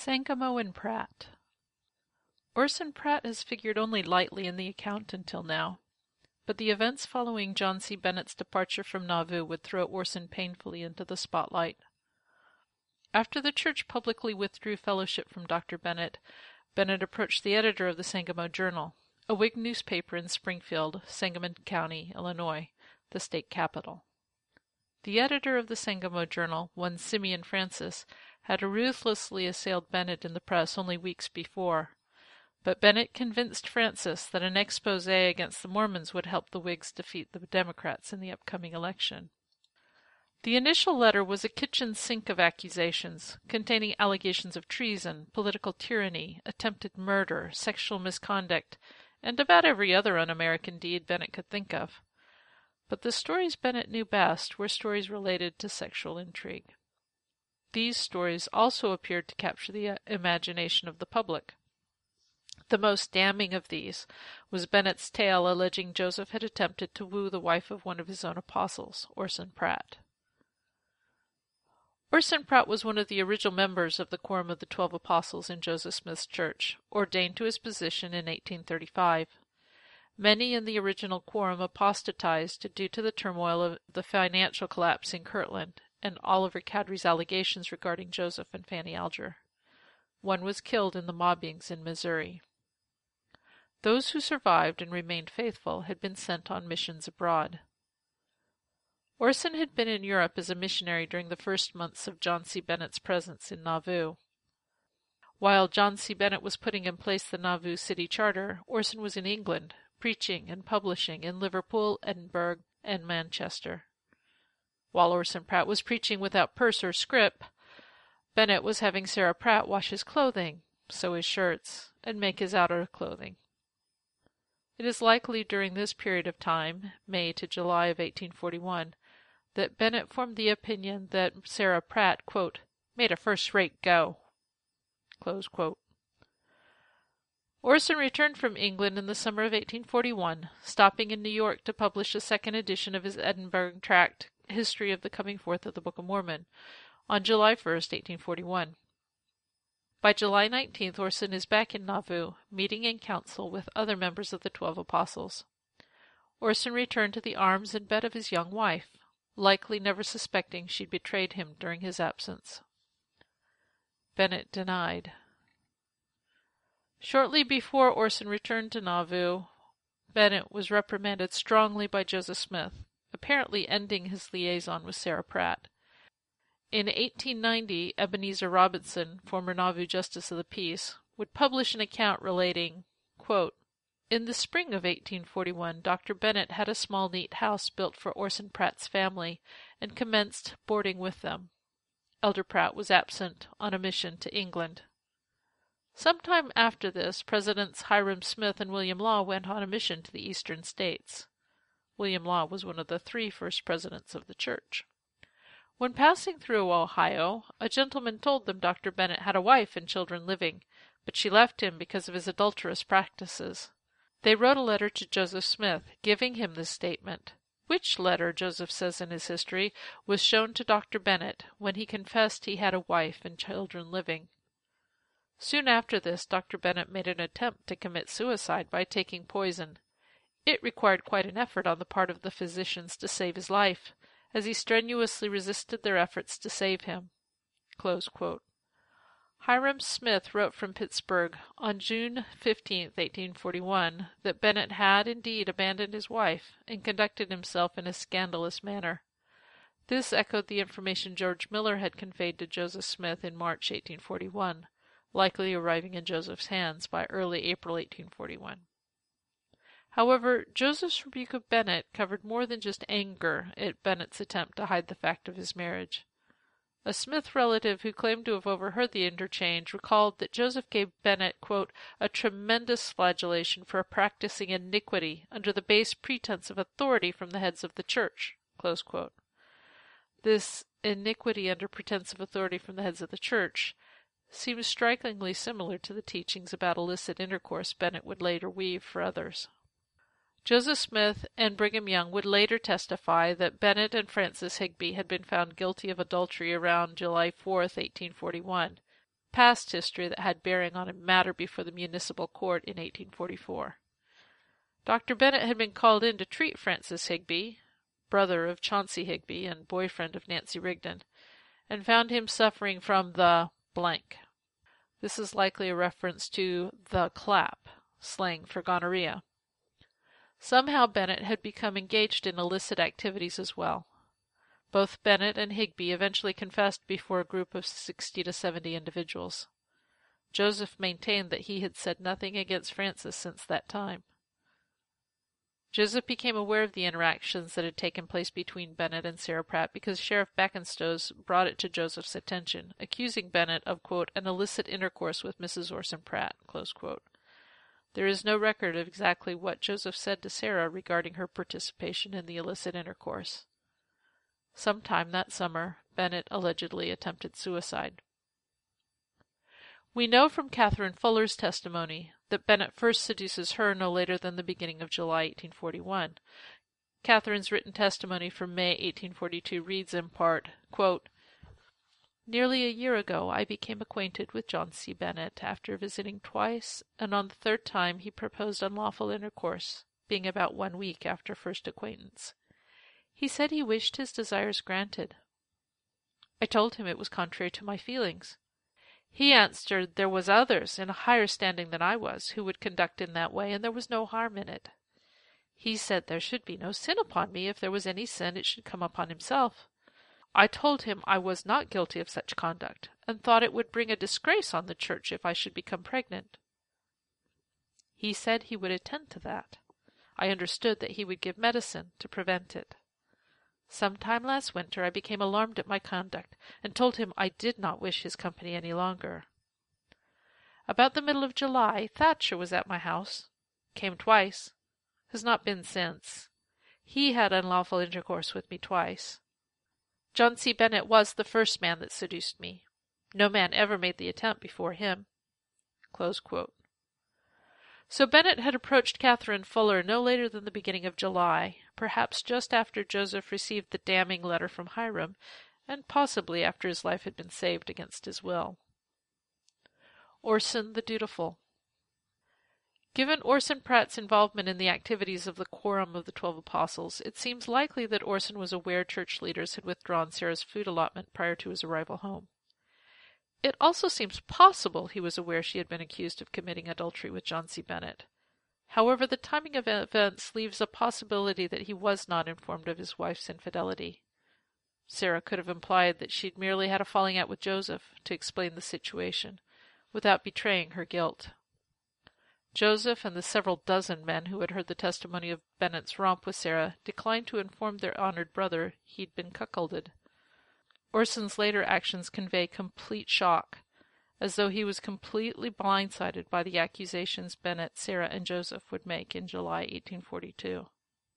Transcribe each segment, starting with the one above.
Sangamo and Pratt. Orson Pratt has figured only lightly in the account until now, but the events following John C. Bennett's departure from Nauvoo would throw Orson painfully into the spotlight. After the church publicly withdrew fellowship from Dr. Bennett, Bennett approached the editor of the Sangamo Journal, a Whig newspaper in Springfield, Sangamon County, Illinois, the state capital. The editor of the Sangamo Journal, one Simeon Francis, had ruthlessly assailed Bennett in the press only weeks before, but Bennett convinced Francis that an expose against the Mormons would help the Whigs defeat the Democrats in the upcoming election. The initial letter was a kitchen sink of accusations, containing allegations of treason, political tyranny, attempted murder, sexual misconduct, and about every other un-American deed Bennett could think of. But the stories Bennett knew best were stories related to sexual intrigue. These stories also appeared to capture the imagination of the public. The most damning of these was Bennett's tale alleging Joseph had attempted to woo the wife of one of his own apostles, Orson Pratt. Orson Pratt was one of the original members of the Quorum of the 12 Apostles in Joseph Smith's church, ordained to his position in 1835. Many in the original quorum apostatized due to the turmoil of the financial collapse in Kirtland and Oliver Cowdery's allegations regarding Joseph and Fanny Alger. One was killed in the mobbings in Missouri. Those who survived and remained faithful had been sent on missions abroad. Orson had been in Europe as a missionary during the first months of John C. Bennett's presence in Nauvoo. While John C. Bennett was putting in place the Nauvoo City Charter, Orson was in England, preaching and publishing in Liverpool, Edinburgh, and Manchester. While Orson Pratt was preaching without purse or scrip, Bennett was having Sarah Pratt wash his clothing, sew his shirts, and make his outer clothing. It is likely during this period of time, May to July of 1841, that Bennett formed the opinion that Sarah Pratt, quote, made a first-rate go. Close quote. Orson returned from England in the summer of 1841, stopping in New York to publish a second edition of his Edinburgh tract, History of the Coming Forth of the Book of Mormon, on July 1, 1841. By July 19th, Orson is back in Nauvoo, meeting in council with other members of the 12 Apostles. Orson returned to the arms and bed of his young wife, likely never suspecting she'd betrayed him during his absence. Bennett denied. Shortly before Orson returned to Nauvoo, Bennett was reprimanded strongly by Joseph Smith, apparently ending his liaison with Sarah Pratt. In 1890, Ebenezer Robinson, former Nauvoo Justice of the Peace, would publish an account relating, quote, in the spring of 1841, Dr. Bennett had a small neat house built for Orson Pratt's family and commenced boarding with them. Elder Pratt was absent on a mission to England. Sometime after this, Presidents Hiram Smith and William Law went on a mission to the eastern states. William Law was one of the 3 first presidents of the church. When passing through Ohio, a gentleman told them Dr. Bennett had a wife and children living, but she left him because of his adulterous practices. They wrote a letter to Joseph Smith, giving him this statement, which letter, Joseph says in his history, was shown to Dr. Bennett when he confessed he had a wife and children living. Soon after this, Dr. Bennett made an attempt to commit suicide by taking poison. It required quite an effort on the part of the physicians to save his life, as he strenuously resisted their efforts to save him. Close quote. Hiram Smith wrote from Pittsburgh on June 15, 1841, that Bennett had indeed abandoned his wife and conducted himself in a scandalous manner. This echoed the information George Miller had conveyed to Joseph Smith in March 1841, likely arriving in Joseph's hands by early April 1841. However, Joseph's rebuke of Bennett covered more than just anger at Bennett's attempt to hide the fact of his marriage. A Smith relative who claimed to have overheard the interchange recalled that Joseph gave Bennett, quote, a tremendous flagellation for practicing iniquity under the base pretense of authority from the heads of the church. Close quote. This iniquity under pretense of authority from the heads of the church seems strikingly similar to the teachings about illicit intercourse Bennett would later weave for others. Joseph Smith and Brigham Young would later testify that Bennett and Frances Higbee had been found guilty of adultery around July 4, 1841, past history that had bearing on a matter before the municipal court in 1844. Dr. Bennett had been called in to treat Francis Higbee, brother of Chauncey Higbee and boyfriend of Nancy Rigdon, and found him suffering from the blank. This is likely a reference to the clap, slang for gonorrhea. Somehow Bennett had become engaged in illicit activities as well. Both Bennett and Higbee eventually confessed before a group of 60 to 70 individuals. Joseph maintained that he had said nothing against Francis since that time. Joseph became aware of the interactions that had taken place between Bennett and Sarah Pratt because Sheriff Bekenstows brought it to Joseph's attention, accusing Bennett of, quote, an illicit intercourse with Mrs. Orson Pratt, close quote. There is no record of exactly what Joseph said to Sarah regarding her participation in the illicit intercourse. Sometime that summer, Bennett allegedly attempted suicide. We know from Catherine Fuller's testimony that Bennett first seduces her no later than the beginning of July 1841. Catherine's written testimony from May 1842 reads in part, quote, nearly a year ago I became acquainted with John C. Bennett after visiting twice, and on the third time he proposed unlawful intercourse, being about 1 week after first acquaintance. He said he wished his desires granted. I told him it was contrary to my feelings. He answered there was others in a higher standing than I was who would conduct in that way, and there was no harm in it. He said there should be no sin upon me. If there was any sin, it should come upon himself. I told him I was not guilty of such conduct, and thought it would bring a disgrace on the church if I should become pregnant. He said he would attend to that. I understood that he would give medicine to prevent it. Sometime last winter I became alarmed at my conduct, and told him I did not wish his company any longer. About the middle of July, Thatcher was at my house. Came twice. Has not been since. He had unlawful intercourse with me twice. John C. Bennett was the first man that seduced me. No man ever made the attempt before him. Close quote. So Bennett had approached Catherine Fuller no later than the beginning of July, perhaps just after Joseph received the damning letter from Hiram, and possibly after his life had been saved against his will. Orson the Dutiful. Given Orson Pratt's involvement in the activities of the Quorum of the 12 Apostles, it seems likely that Orson was aware church leaders had withdrawn Sarah's food allotment prior to his arrival home. It also seems possible he was aware she had been accused of committing adultery with John C. Bennett. However, the timing of events leaves a possibility that he was not informed of his wife's infidelity. Sarah could have implied that she'd merely had a falling out with Joseph to explain the situation, without betraying her guilt. Joseph and the several dozen men who had heard the testimony of Bennett's romp with Sarah declined to inform their honored brother he'd been cuckolded. Orson's later actions convey complete shock, as though he was completely blindsided by the accusations Bennett, Sarah, and Joseph would make in July 1842.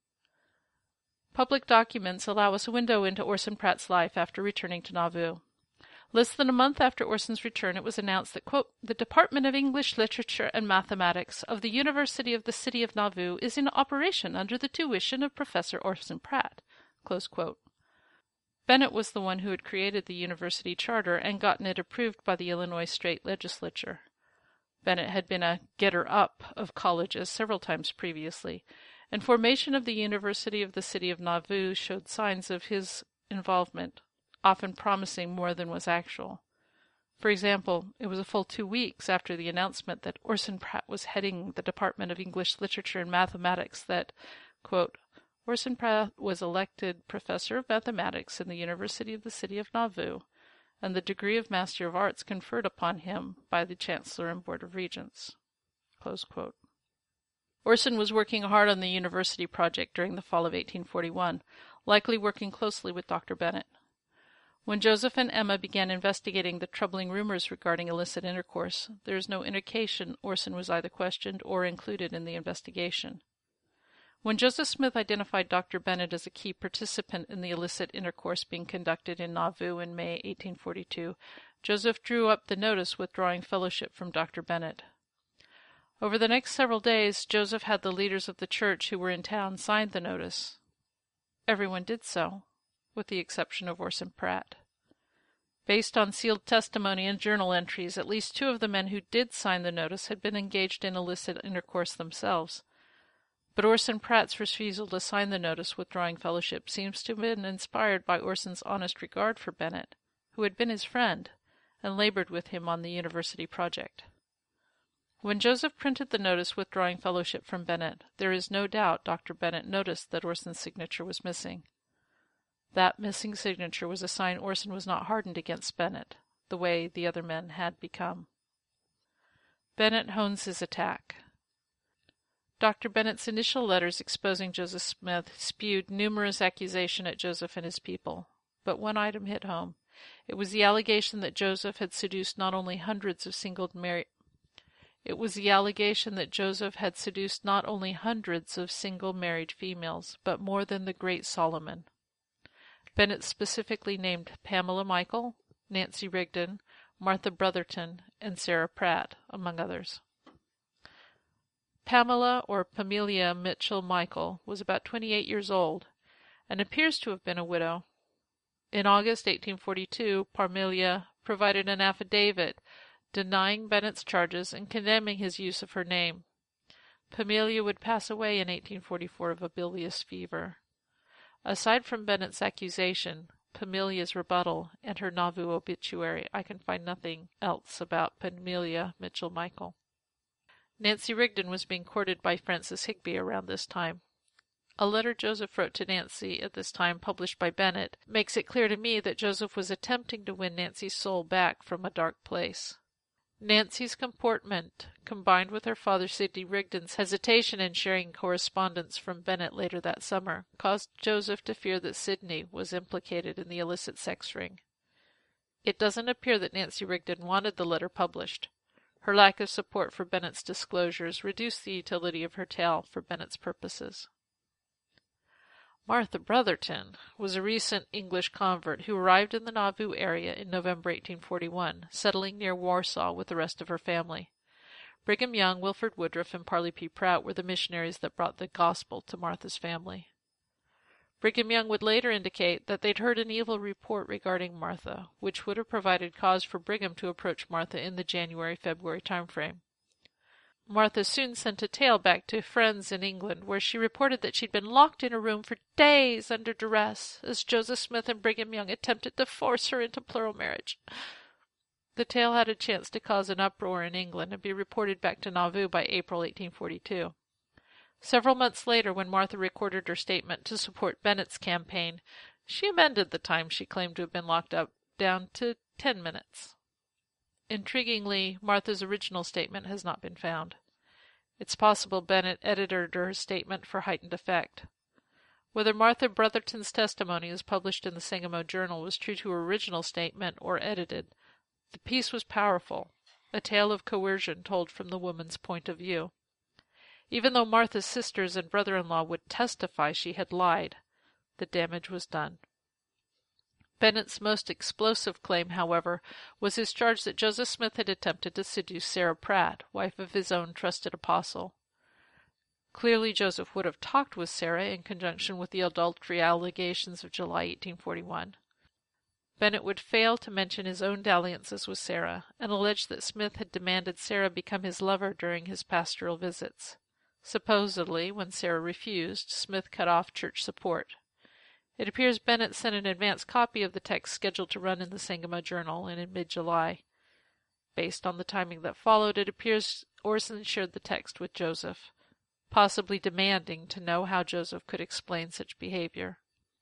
Public documents allow us a window into Orson Pratt's life after returning to Nauvoo. Less than a month after Orson's return, it was announced that, quote, the Department of English Literature and Mathematics of the University of the City of Nauvoo is in operation under the tuition of Professor Orson Pratt, close quote. Bennett was the one who had created the university charter and gotten it approved by the Illinois State Legislature. Bennett had been a getter-up of colleges several times previously, and formation of the University of the City of Nauvoo showed signs of his involvement, often promising more than was actual. For example, it was a full 2 weeks after the announcement that Orson Pratt was heading the Department of English Literature and Mathematics that, quote, Orson Pratt was elected Professor of Mathematics in the University of the City of Nauvoo, and the degree of Master of Arts conferred upon him by the Chancellor and Board of Regents. Close quote. Orson was working hard on the university project during the fall of 1841, likely working closely with Dr. Bennett. When Joseph and Emma began investigating the troubling rumors regarding illicit intercourse, there is no indication Orson was either questioned or included in the investigation. When Joseph Smith identified Dr. Bennett as a key participant in the illicit intercourse being conducted in Nauvoo in May 1842, Joseph drew up the notice withdrawing fellowship from Dr. Bennett. Over the next several days, Joseph had the leaders of the church who were in town sign the notice. Everyone did so, with the exception of Orson Pratt. Based on sealed testimony and journal entries, at least 2 of the men who did sign the notice had been engaged in illicit intercourse themselves. But Orson Pratt's refusal to sign the notice withdrawing fellowship seems to have been inspired by Orson's honest regard for Bennett, who had been his friend and labored with him on the university project. When Joseph printed the notice withdrawing fellowship from Bennett, there is no doubt Dr. Bennett noticed that Orson's signature was missing. That missing signature was a sign Orson was not hardened against Bennett, the way the other men had become. Bennett hones his attack. Dr. Bennett's initial letters exposing Joseph Smith spewed numerous accusations at Joseph and his people, but one item hit home. It was the allegation that Joseph had seduced not only hundreds of single married females, but more than the great Solomon. Bennett specifically named Pamela Michael, Nancy Rigdon, Martha Brotherton, and Sarah Pratt, among others. Pamela, or Pamelia Mitchell Michael, was about 28 years old, and appears to have been a widow. In August 1842, Pamelia provided an affidavit denying Bennett's charges and condemning his use of her name. Pamelia would pass away in 1844 of a bilious fever. Aside from Bennett's accusation, Pamelia's rebuttal, and her Nauvoo obituary, I can find nothing else about Pamelia Mitchell Michael. Nancy Rigdon was being courted by Francis Higbee around this time. A letter Joseph wrote to Nancy at this time, published by Bennett, makes it clear to me that Joseph was attempting to win Nancy's soul back from a dark place. Nancy's comportment, combined with her father Sidney Rigdon's hesitation in sharing correspondence from Bennett later that summer, caused Joseph to fear that Sidney was implicated in the illicit sex ring. It doesn't appear that Nancy Rigdon wanted the letter published. Her lack of support for Bennett's disclosures reduced the utility of her tale for Bennett's purposes. Martha Brotherton was a recent English convert who arrived in the Nauvoo area in November 1841, settling near Warsaw with the rest of her family. Brigham Young, Wilford Woodruff, and Parley P. Pratt were the missionaries that brought the gospel to Martha's family. Brigham Young would later indicate that they'd heard an evil report regarding Martha, which would have provided cause for Brigham to approach Martha in the January-February time frame. Martha soon sent a tale back to friends in England, where she reported that she'd been locked in a room for days under duress, as Joseph Smith and Brigham Young attempted to force her into plural marriage. The tale had a chance to cause an uproar in England and be reported back to Nauvoo by April 1842. Several months later, when Martha recorded her statement to support Bennett's campaign, she amended the time she claimed to have been locked up down to 10 minutes. Intriguingly, Martha's original statement has not been found. It's possible Bennett edited her statement for heightened effect. Whether Martha Brotherton's testimony, as published in the Sangamo Journal, was true to her original statement or edited, the piece was powerful, a tale of coercion told from the woman's point of view. Even though Martha's sisters and brother-in-law would testify she had lied, the damage was done. Bennett's most explosive claim, however, was his charge that Joseph Smith had attempted to seduce Sarah Pratt, wife of his own trusted apostle. Clearly Joseph would have talked with Sarah in conjunction with the adultery allegations of July 1841. Bennett would fail to mention his own dalliances with Sarah, and allege that Smith had demanded Sarah become his lover during his pastoral visits. Supposedly, when Sarah refused, Smith cut off church support. It appears Bennett sent an advance copy of the text scheduled to run in the Sangamo Journal in mid-July. Based on the timing that followed, it appears Orson shared the text with Joseph, possibly demanding to know how Joseph could explain such behavior.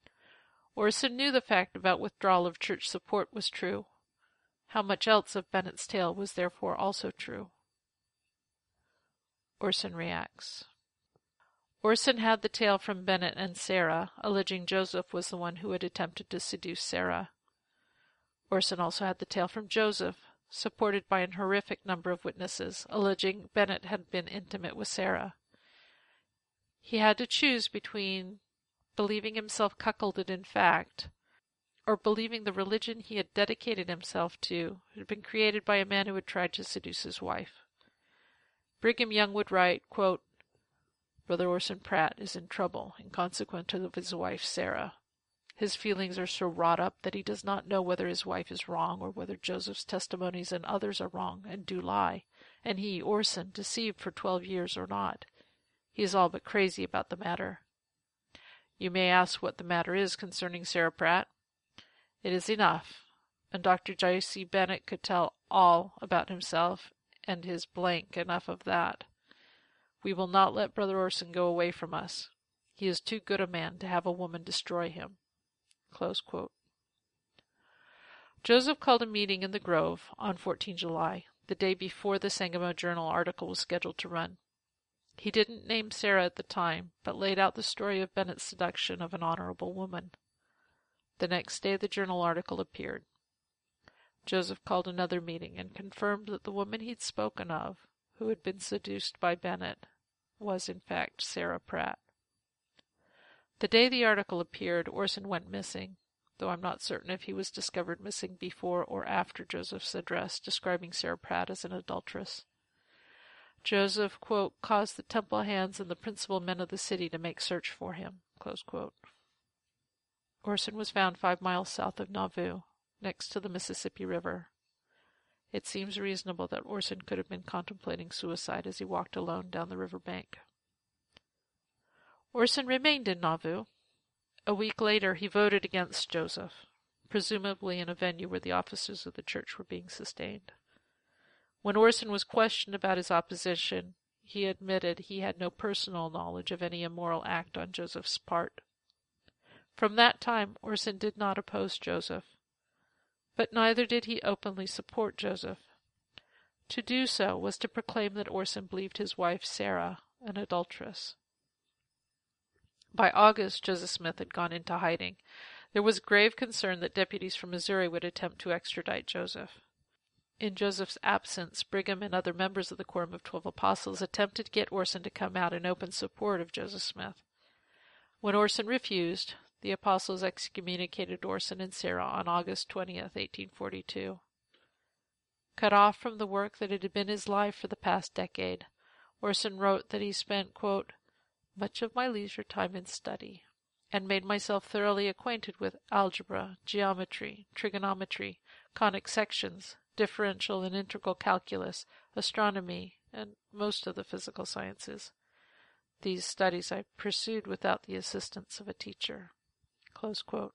Orson knew the fact about withdrawal of church support was true. How much else of Bennett's tale was therefore also true? Orson reacts. Orson had the tale from Bennett and Sarah, alleging Joseph was the one who had attempted to seduce Sarah. Orson also had the tale from Joseph, supported by an horrific number of witnesses, alleging Bennett had been intimate with Sarah. He had to choose between believing himself cuckolded in fact, or believing the religion he had dedicated himself to had been created by a man who had tried to seduce his wife. Brigham Young would write, quote, "Brother Orson Pratt is in trouble in consequence of his wife Sarah," His feelings are so wrought up that he does not know whether his wife is wrong or whether Joseph's testimonies and others are wrong and do lie, and he, Orson, deceived for 12 years or not. He is all but crazy about the matter. You may ask what the matter is concerning Sarah Pratt. It is enough, and Dr. J.C. Bennett could tell all about himself and his blank enough of that. We will not let Brother Orson go away from us. He is too good a man to have a woman destroy him. Close quote. Joseph called a meeting in the Grove on 14 July, the day before the Sangamo Journal article was scheduled to run. He didn't name Sarah at the time, but laid out the story of Bennett's seduction of an honorable woman. The next day the journal article appeared. Joseph called another meeting and confirmed that the woman he'd spoken of, who had been seduced by Bennett, was in fact Sarah Pratt. The day the article appeared, Orson went missing, though I'm not certain if he was discovered missing before or after Joseph's address describing Sarah Pratt as an adulteress. Joseph, quote, caused the temple hands and the principal men of the city to make search for him, close quote. Orson was found 5 miles south of Nauvoo, next to the Mississippi River. It seems reasonable that Orson could have been contemplating suicide as he walked alone down the river bank. Orson remained in Nauvoo. A week later he voted against Joseph, presumably in a venue where the officers of the church were being sustained. When Orson was questioned about his opposition, he admitted he had no personal knowledge of any immoral act on Joseph's part. From that time, Orson did not oppose Joseph, but neither did he openly support Joseph. To do so was to proclaim that Orson believed his wife, Sarah, an adulteress. By August, Joseph Smith had gone into hiding. There was grave concern that deputies from Missouri would attempt to extradite Joseph. In Joseph's absence, Brigham and other members of the Quorum of 12 Apostles attempted to get Orson to come out in open support of Joseph Smith. When Orson refused, the apostles excommunicated Orson and Sarah on August 20th, 1842. Cut off from the work that had been his life for the past decade, Orson wrote that he spent, quote, much of my leisure time in study, and made myself thoroughly acquainted with algebra, geometry, trigonometry, conic sections, differential and integral calculus, astronomy, and most of the physical sciences. These studies I pursued without the assistance of a teacher. Close quote.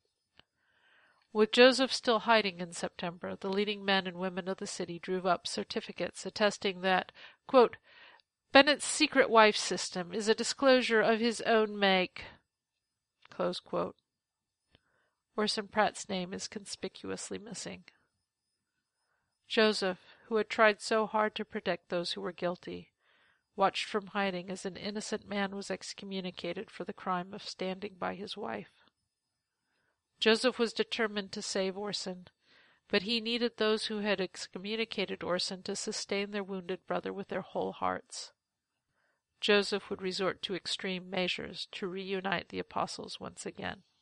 With Joseph still hiding in September, the leading men and women of the city drew up certificates attesting that, quote, Bennett's secret wife system is a disclosure of his own make. Close quote. Orson Pratt's name is conspicuously missing. Joseph, who had tried so hard to protect those who were guilty, watched from hiding as an innocent man was excommunicated for the crime of standing by his wife. Joseph was determined to save Orson, but he needed those who had excommunicated Orson to sustain their wounded brother with their whole hearts. Joseph would resort to extreme measures to reunite the apostles once again.